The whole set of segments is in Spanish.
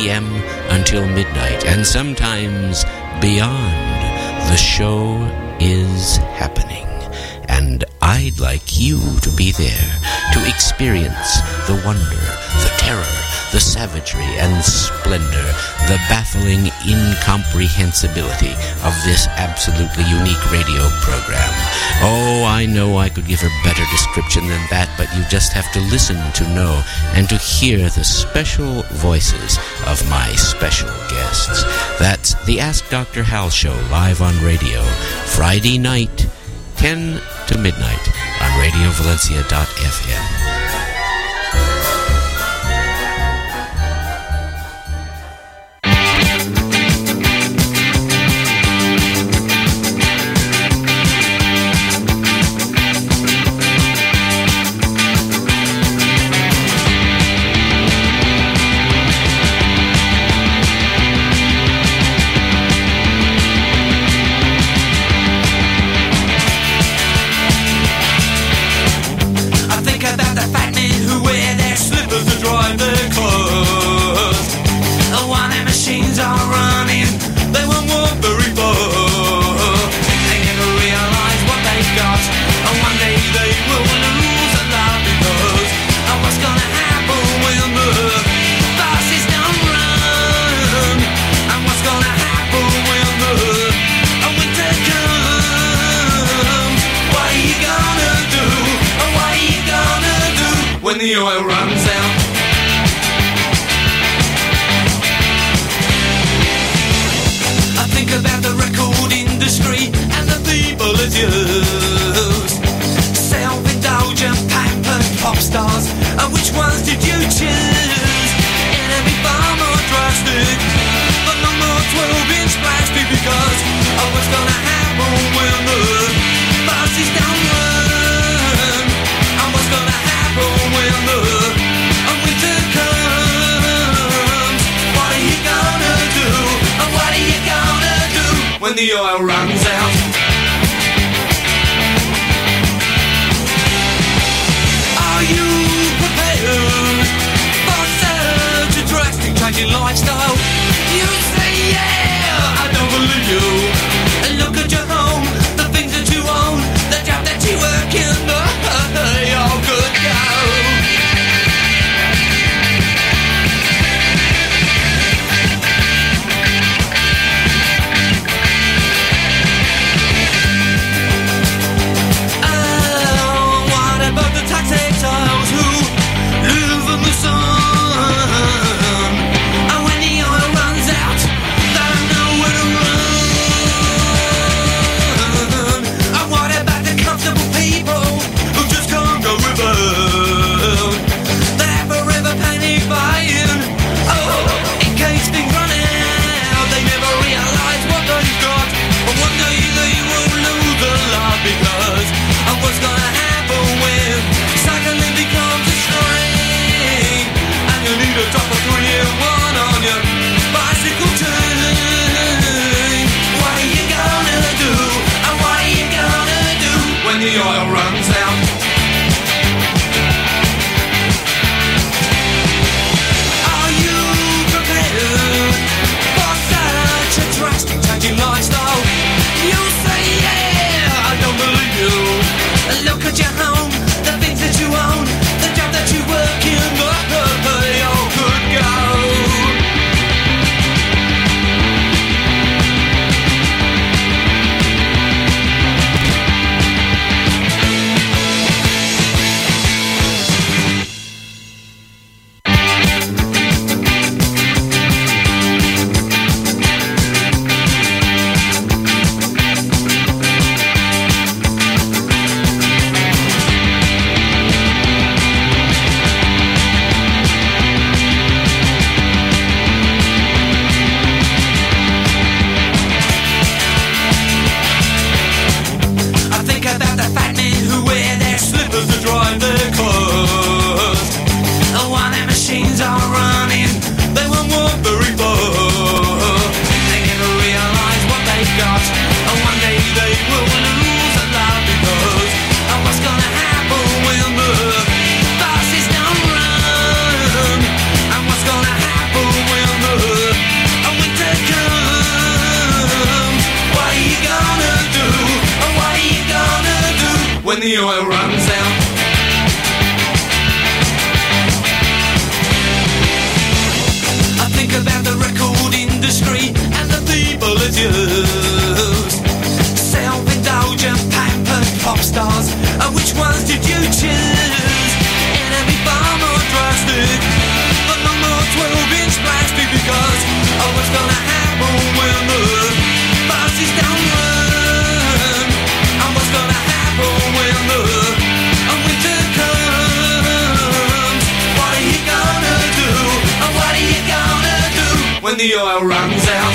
p.m. until midnight, and sometimes beyond. The show is happening, and I'd like you to be there to experience the wonder, the terror, the savagery and splendor, the baffling incomprehensibility of this absolutely unique radio program. Oh, I know I could give a better description than that, but you just have to listen to know and to hear the special voices of my special guests. That's the Ask Dr. Hal Show, live on radio, Friday night, 10 to midnight on RadioValencia.fm. When the oil runs out, I think about the record industry and the people it used. Self-indulgent, pampered pop stars, and which ones did you choose? It'd be far more drastic, but no more 12-inch plastic, because of what's gonna happen when the bus is done run, and what's gonna happen when the winter comes. What are you gonna do? And what are you gonna do when the oil runs out? Are you prepared for such a drastic change in lifestyle? You say yeah, I don't believe you. And look at your home, the things that you own, the job that you work in, they all could go. the oil runs out. I think about the record industry and the people it used. Self-indulgent, pampered pop stars. Which ones did you choose? Enemy far more drastic, but no more 12-inch plastic. Because what's gonna happen when the bus is done run? And what's gonna happen when the winter comes? What are you gonna do? And what are you gonna do when the oil runs out?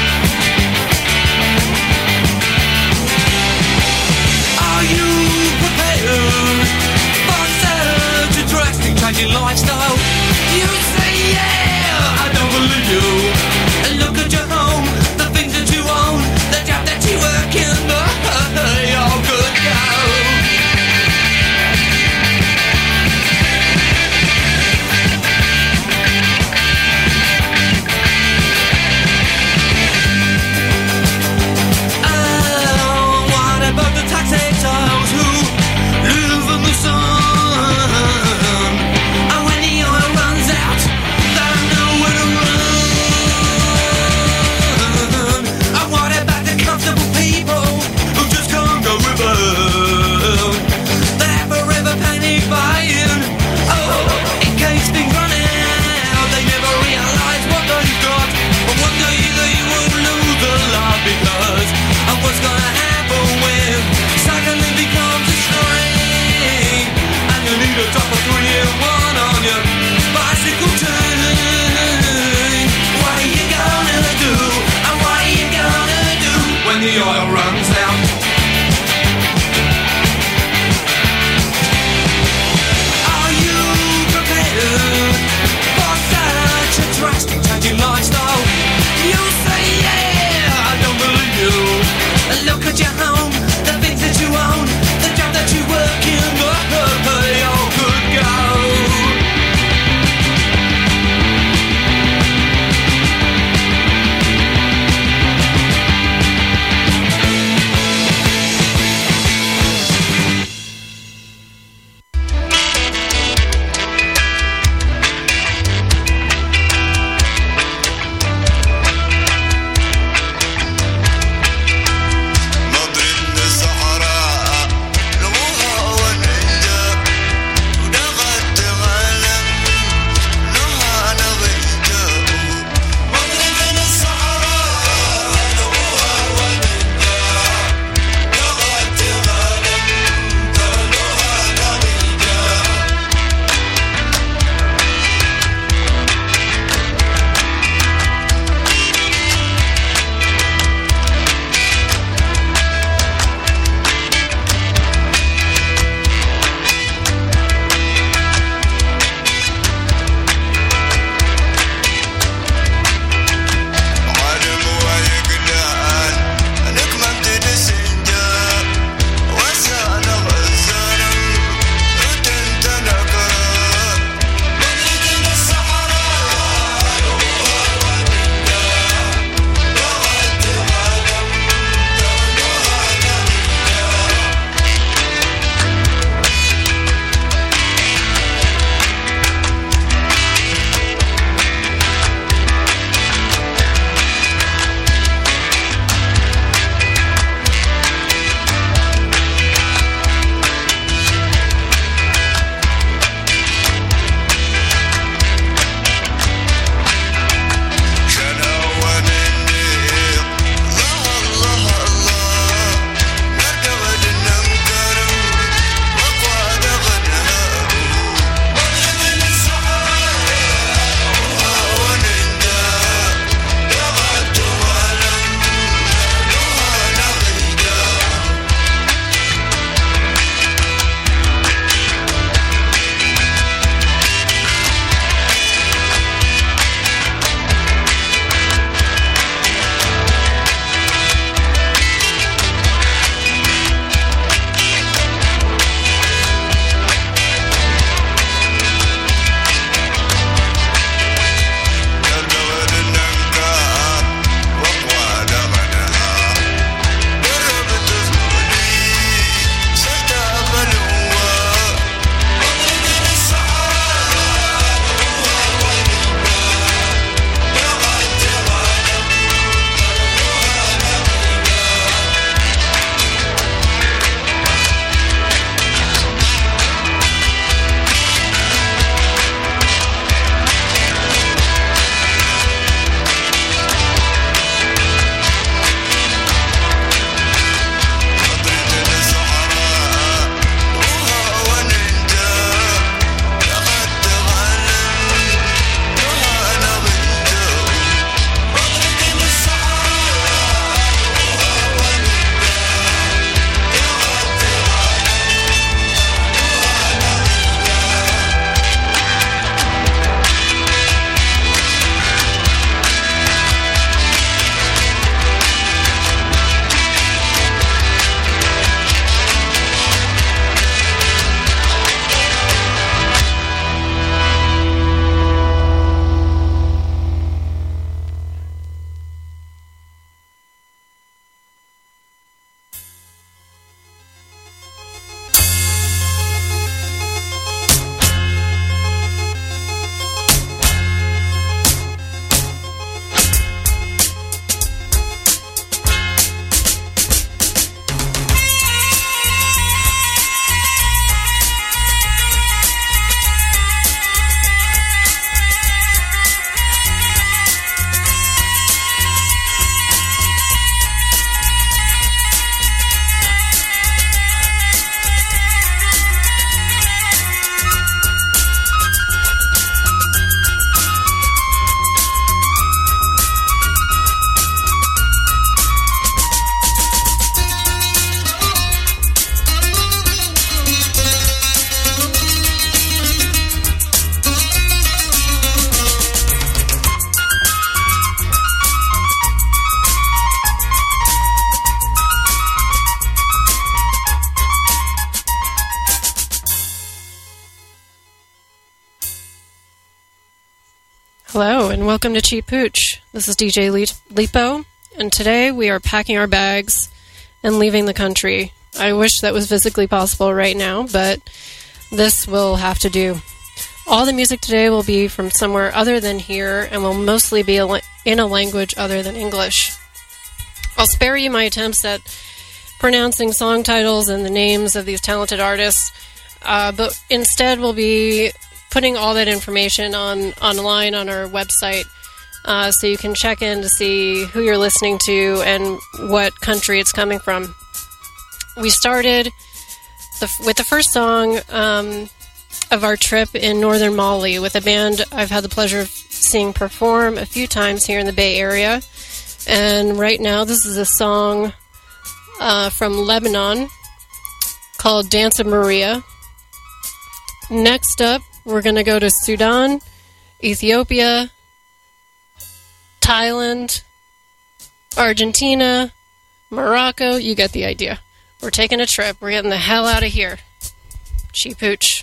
Are you prepared for such a drastic change in lifestyle? You say yeah, I don't believe you. Look at your home, the things that you own, the job that you work in, all good go. What about the taxators who live in the sun? And when the Hello, and welcome to Cheap Pooch. This is DJ Lipo, and today we are packing our bags and leaving the country. I wish that was physically possible right now, but this will have to do. All the music today will be from somewhere other than here, and will mostly be in a language other than English. I'll spare you my attempts at pronouncing song titles and the names of these talented artists, but instead we'll be putting all that information online on our website, so you can check in to see who you're listening to and what country it's coming from. We started with the first song of our trip in northern Mali with a band I've had the pleasure of seeing perform a few times here in the Bay Area. And right now this is a song from Lebanon called Dance of Maria. Next up, we're going to go to Sudan, Ethiopia, Thailand, Argentina, Morocco. You get the idea. We're taking a trip. We're getting the hell out of here. Cheap Pooch.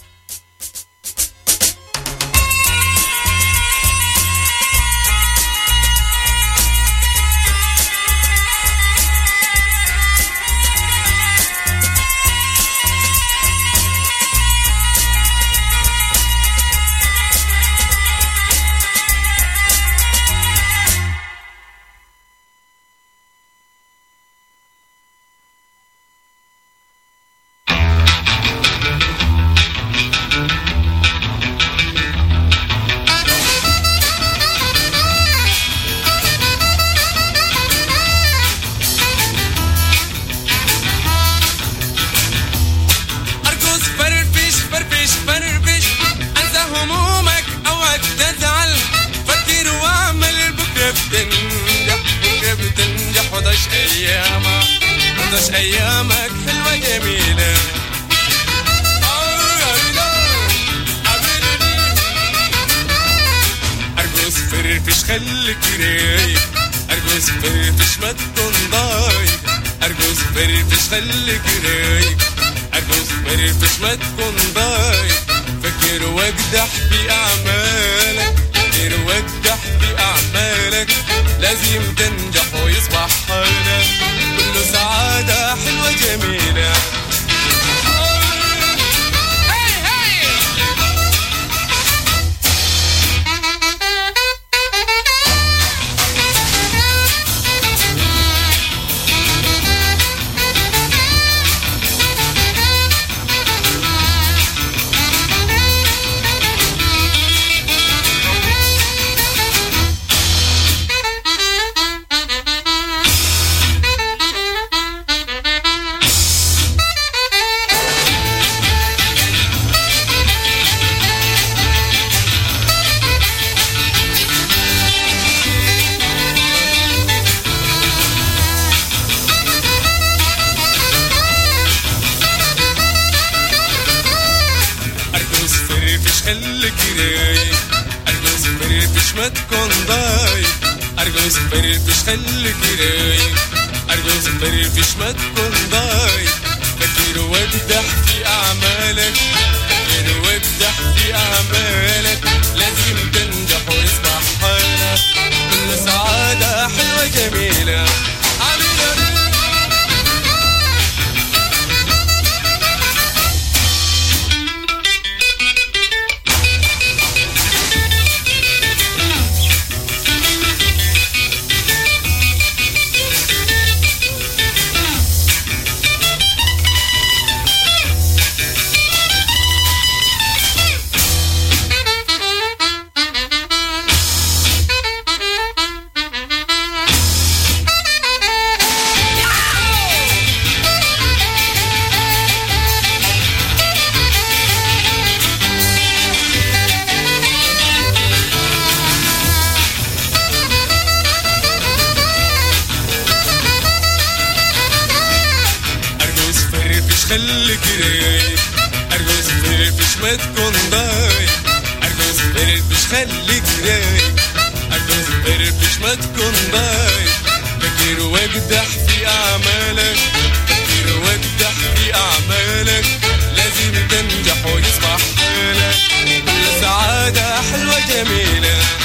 أيامك حلوة جميلة أرقص فرفش خليك رايق أرقص فرفش ما تكون ضايق أرقص فرفش خليك رايق أرقص فرفش ما تكون ضايق فكر واقدح في أعمالك فكر واقدح في أعمالك لازم تنجح ويصبح حالك كله سعادة حلوة جميلة خليك رايق أرقص فرفش ما تكون ضايق أرقص فرفش خليك رايق أرقص فرفش ما تكون ضايق فكر وابدح في أعمالك فكر وابدح في أعمالك لازم تنجح ويصبح حالك كل سعادة حلوة جميلة خليك رايق أرقص فرفش ما تكون ضايق أرقص فرفش خليك رايق أرقص فرفش ما تكون ضايق فكر واقدح في أعمالك فكر واقدح في أعمالك لازم تنجح ويصبح حالك كل سعادة حلوة جميلة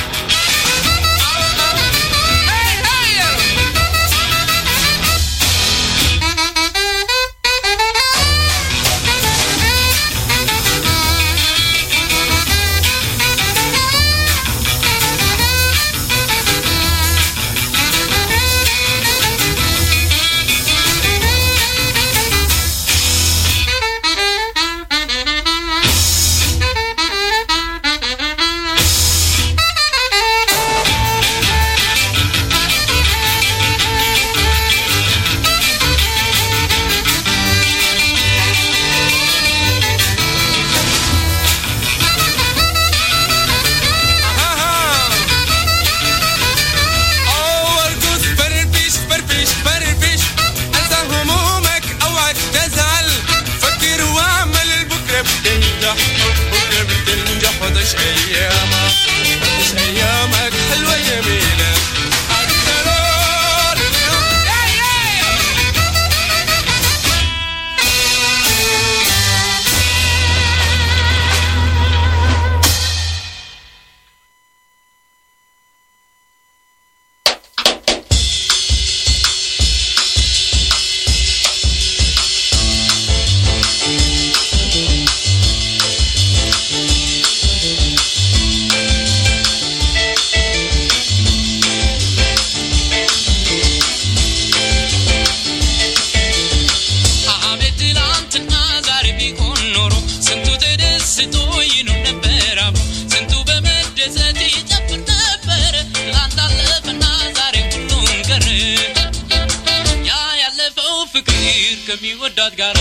ከአባት ጋር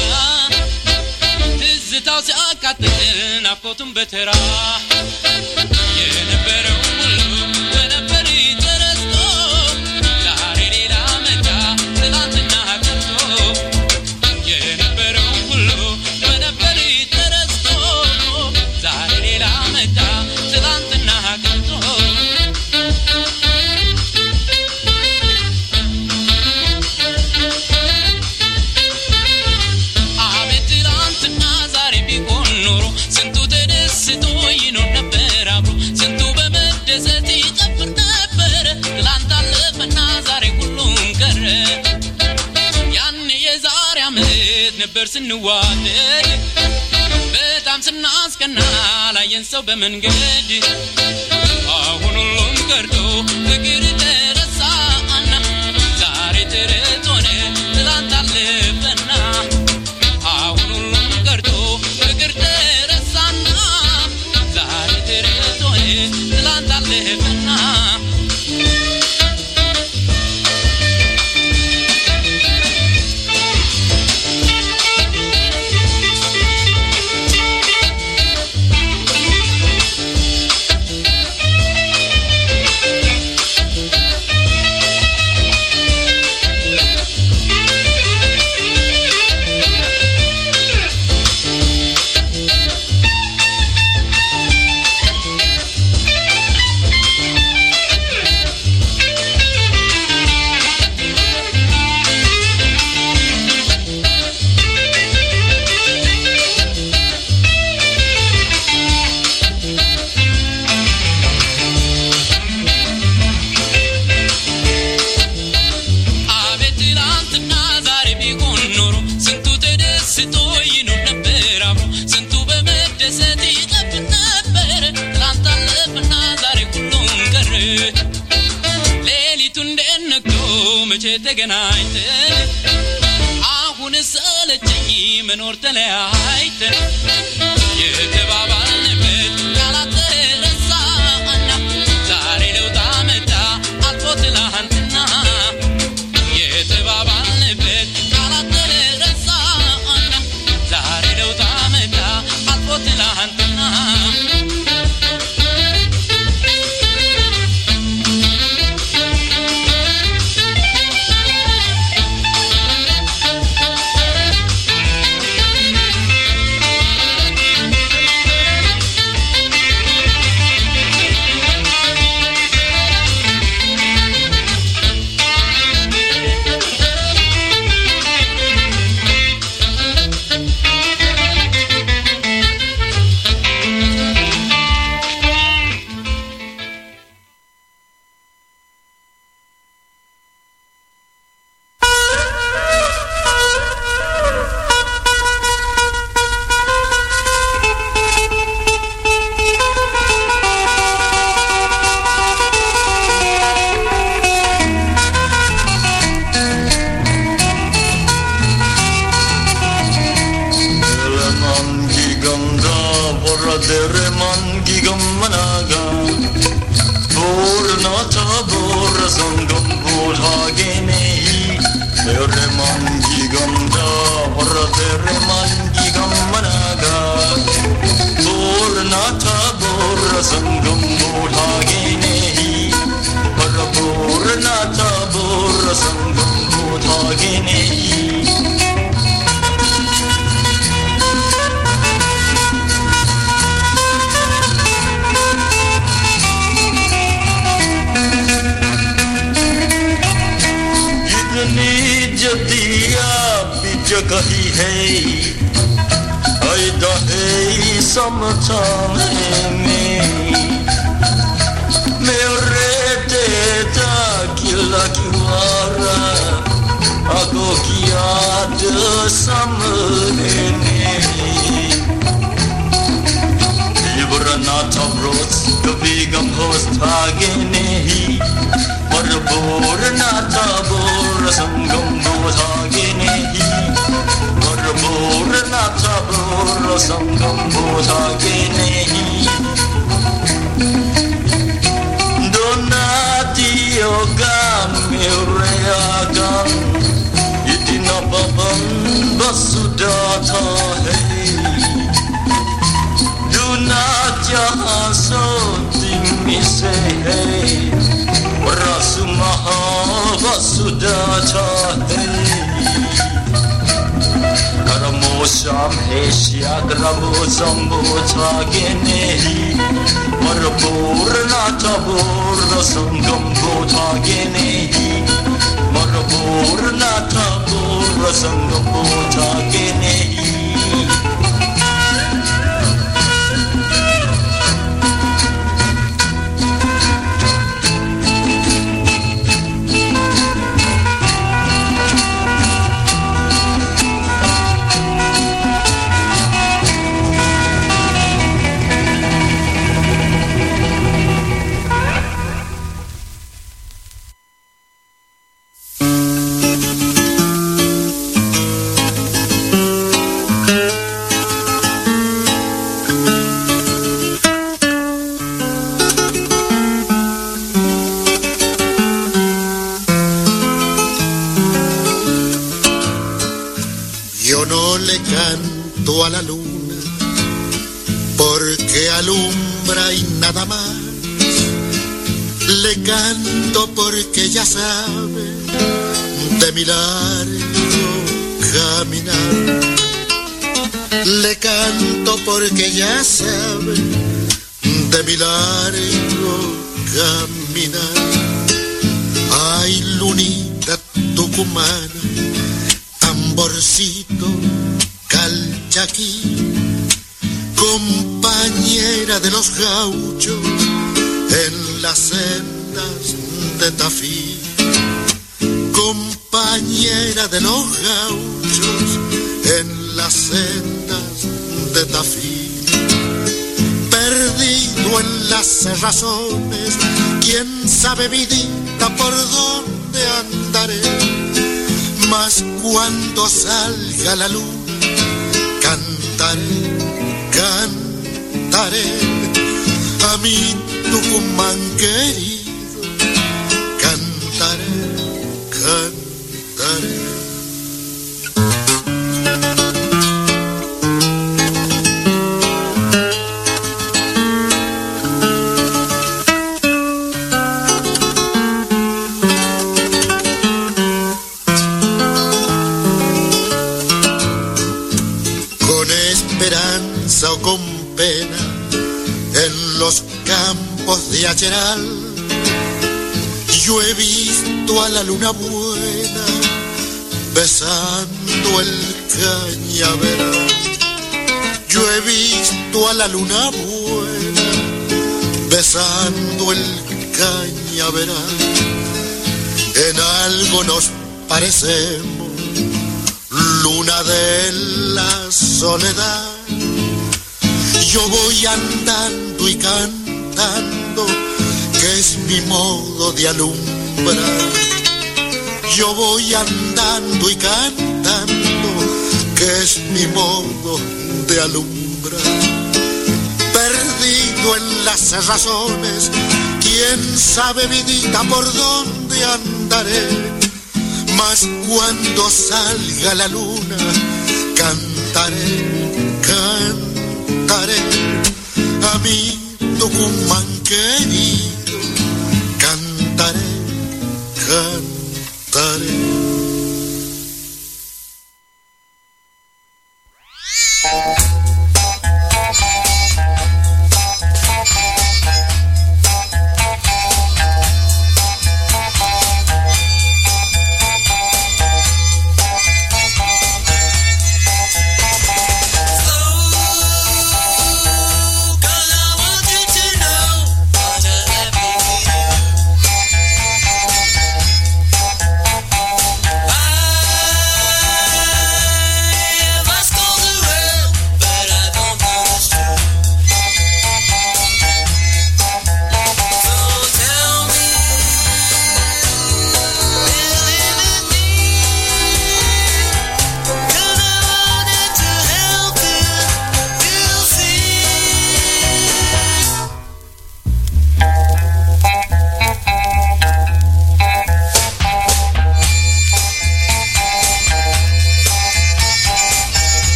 ትዝታው ሲያቃጥል ናፍቆቱን በተራ የነበረው ሁሉ በነበር ተረስቶ ዛሬ ሌላ መጣ ትናንትና ቀርቶ የነበረው ሁሉ በነበር ተረስቶ ዛሬ ሌላ መጣ ትናንትና ቀርቶ ነበር ስንዋደድ በጣም ስናስቀና ላየን ሰው በመንገድ አሁን ሁሉም ቀርቶ ፍቅር ተረሳና ዛሬ ተረት ሆነ ትላንት አለፈና አሁን ሁሉም ቀርቶ ፍቅር ተረሳና ዛሬ ተረት ሆነ ትላንት አለፈና ተገናኝተን አሁን ሰለቸኝ መኖር ተለያይተን የተባባልንበት ቃላት ተረሳና ዛሬ ለውጥ አመጣ አልፎ ትላንትና የተባባልንበት ቃላት ተረሳና ዛሬ ለውጥ አመጣ አልፎ ትላንትና Donatio gam sudah tahe Dunia jahan soting ise Rasumah sudah tahe Karamo sam hesya karamo zambo tagene Marapurna tabur sangam tagene Marapurna tabur sangam tagene A la luna porque alumbra y nada más le canto porque ya sabe de mi largo caminar le canto porque ya sabe de mi largo caminar ay lunita tucumana tamborcito Calchaquí, compañera de los gauchos en las sendas de Tafí, compañera de los gauchos en las sendas de Tafí, perdido en las cerrazones, quién sabe vidita por dónde andaré, mas cuando salga la luna cantaré, cantaré a mi Tucumán querido, cantaré, cantaré. O con pena en los campos de Acheral yo he visto a la luna buena besando el cañaveral yo he visto a la luna buena besando el cañaveral en algo nos parecemos luna de la soledad yo voy andando y cantando, que es mi modo de alumbrar. Yo voy andando y cantando, que es mi modo de alumbrar. Perdido en las cerrazones, quién sabe vidita por dónde andaré. Mas cuando salga la luna, cantaré, cantaré a mi Tucumán querido, cantaré, cantaré.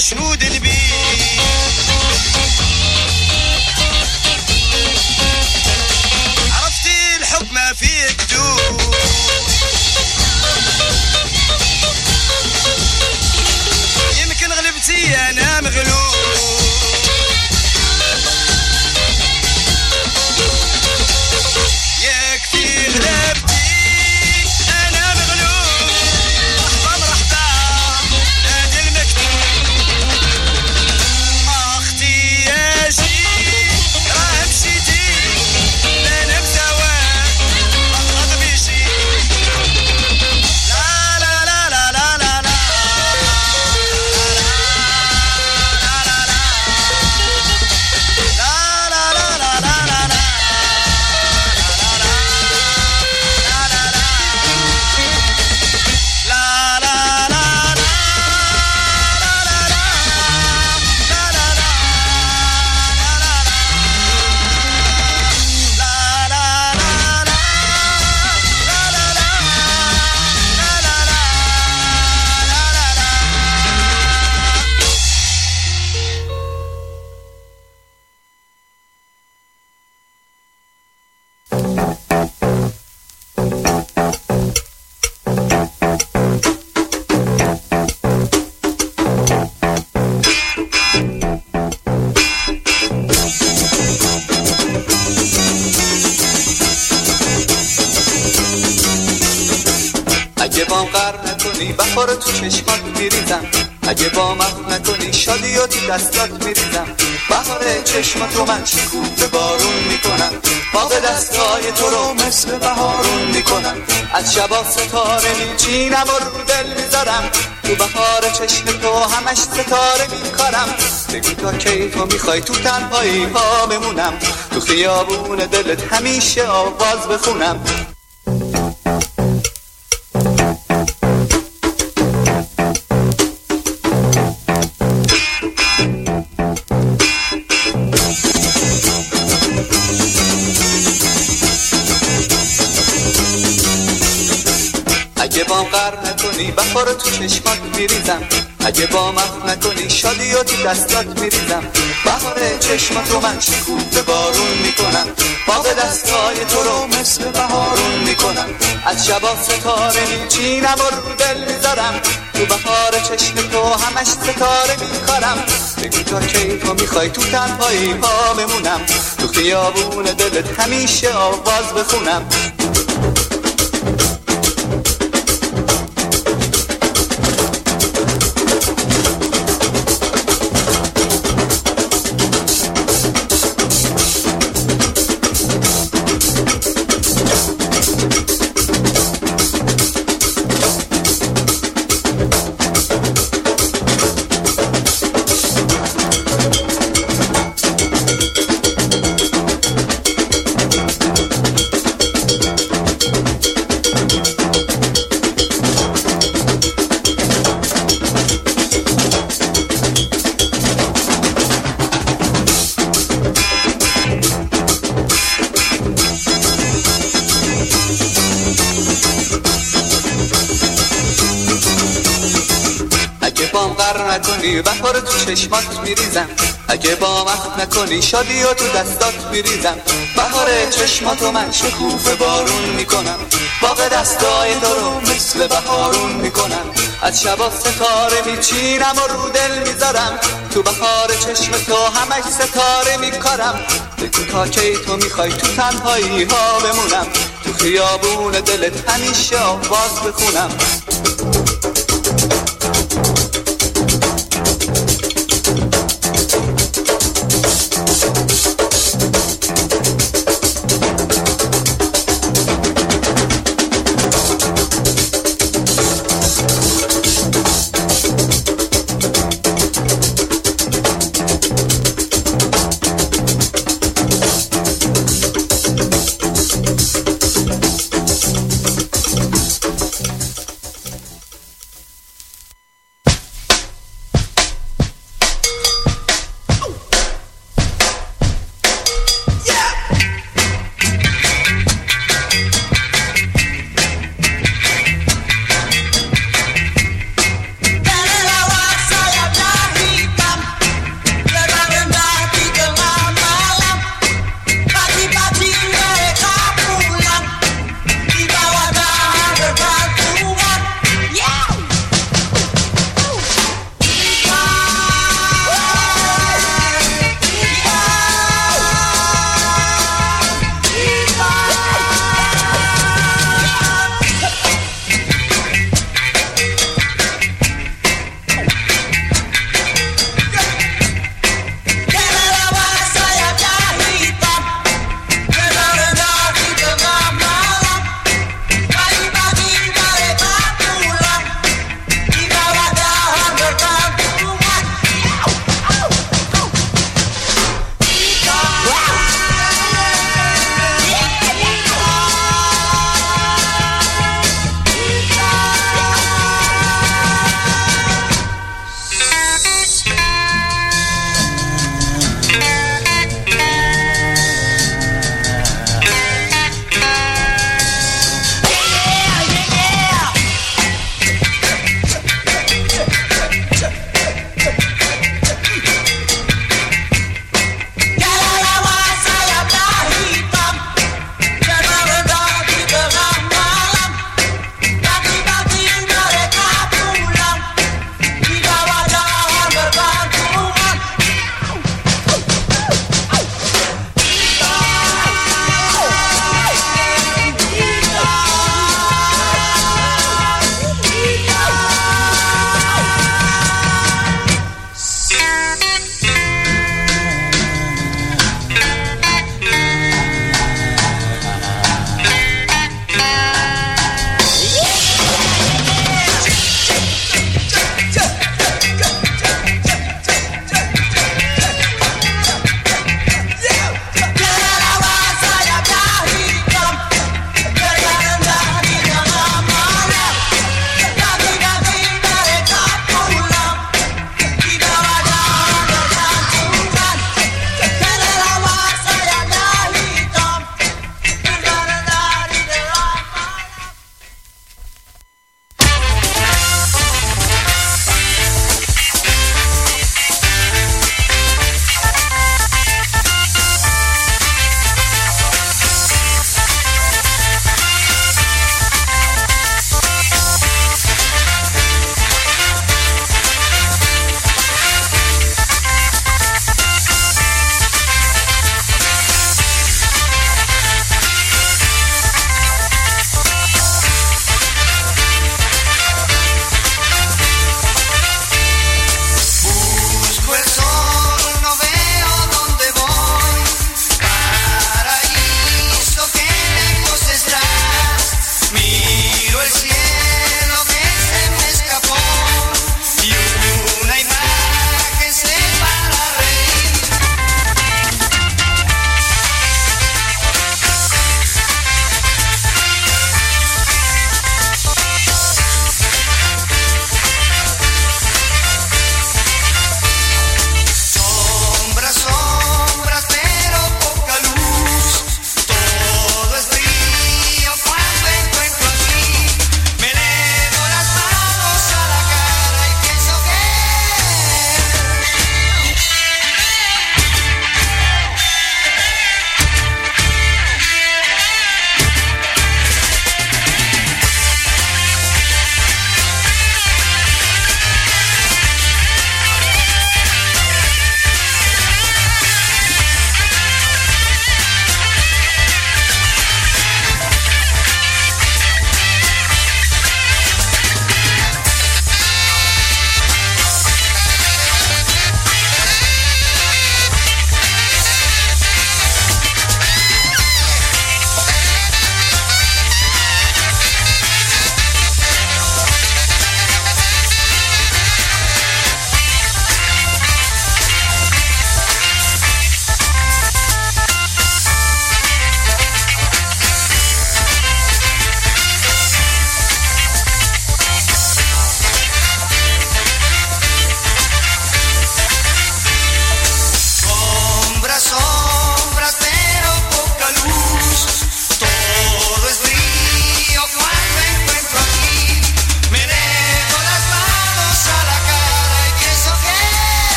شنود البي عرفتي الحب ما فيه كدوب يمكن غلبتي انا مغلوب يكفي غلبتي انا مغلوب مرحبا مرحبا نادي المكتوب اختي يا جي راه مشيتي انا مساواه اغلط بيجي لا لا لا لا لا لا لا اگه بام غرق نکنی بخار تو چشمات میریزم اگه بام اخ نکنی شادی و تو دستات میریزم بهار چشماتو من شکوفه بارون میکنم باغ دستای تو رو مثل بهارون میکنم از شبا ستاره میچینم و رو دل میذارم تو بهار چشم تو همش ستاره میکارم بگو تا کی تو میخوای تو تنهایی ها بمونم تو خیابون دلت همیشه آواز بخونم اگه بام غرق نکنی بخار تو چشمات میریزم اگه بام اخ نکنی شادی و تو دستات میریزم بهار چشماتو من شکوفه بارون میکنم باغ دستای تو رو مثل بهارون میکنم از شبا ستاره میچینم و رو دل میذارم تو بهار چشم تو همش ستاره میکارم بگو تا کی تو میخوای تو تنهایی ها بمونم تو خیابون دلت همیشه آواز بخونم نکنی بهار تو چشمات میریزم اگه با مخ نکنی شادی و تو دستات میریزم بهار چشماتو من شکوفه بارون میکنم باغ دستای تو رو مثل بهارون میکنم از شبا ستاره میچینم و رو دل میذارم تو بهار چشم تو همش ستاره میکارم بگو تا کی تو میخوای تو تنهایی ها بمونم تو خیابون دلت همیشه آواز بخونم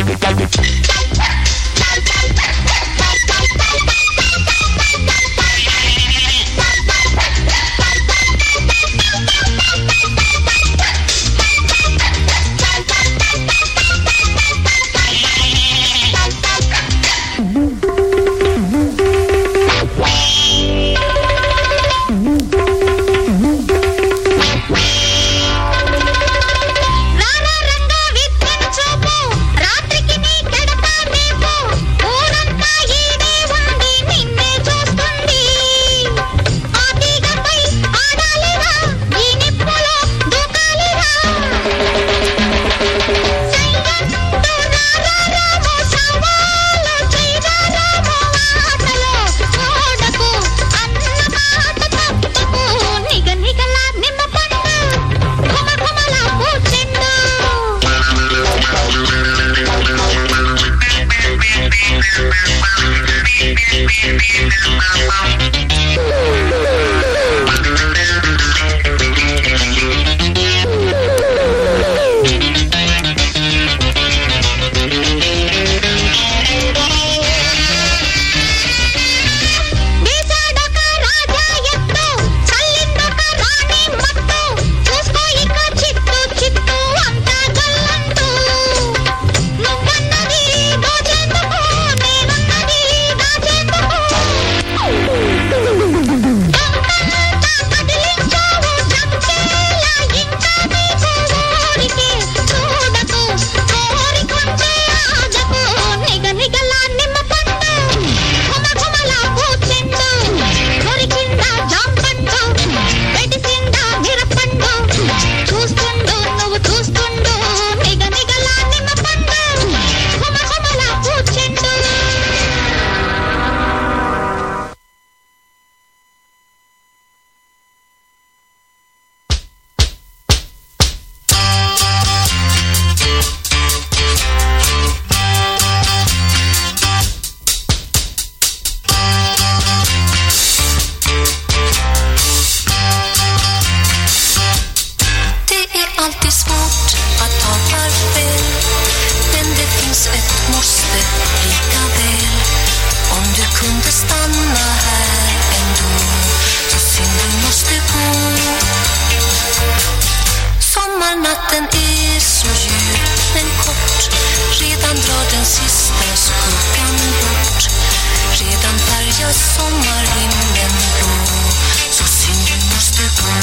Natten är så djup men kort. Redan drar den sista skuggan bort. Redan färgar sommarhimlen blå. Så synd du måste gå.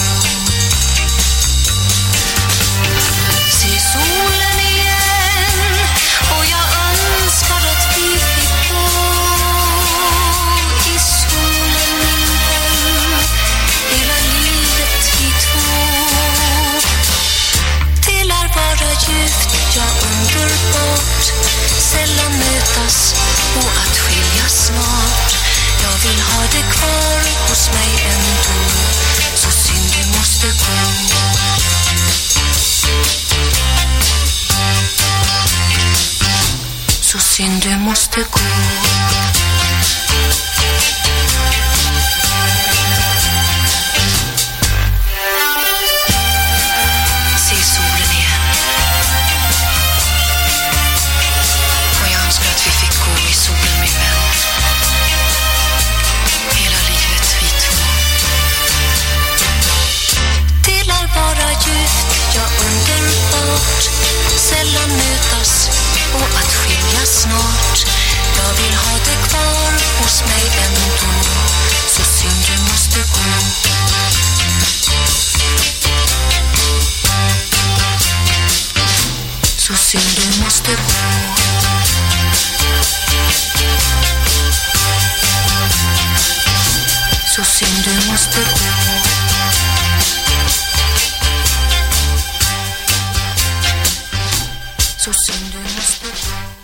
Se solen igen. Och jag önskar att vi fick gå i solen min vän. Hela livet vi två. Vara djupt, ja underbart. Sällan mötas och att skiljas snart. Jag vill ha det kvar hos mig ändå. Så synd du måste gå. Så synd du måste gå. Sällan mötas och att skiljas snart. Jag vill ha det kvar hos mig ändå. Så synd du måste gå. Så synd du måste gå. Så synd du måste gå. Så synd du måste gå.